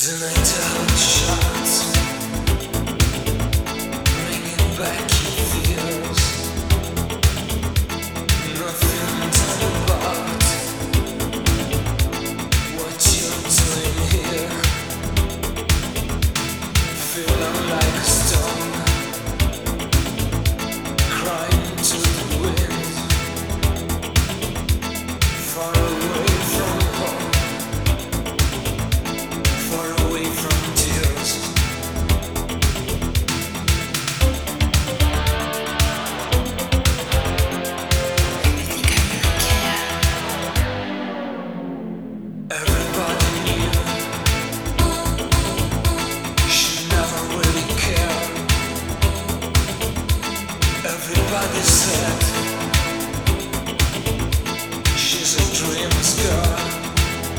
The night out shots, bringing back your fears. Nothing done about what you're doing here. Feeling like a stone, crying to the wind. Far away from home, far away from tears. Everybody knew she never really cared. Everybody said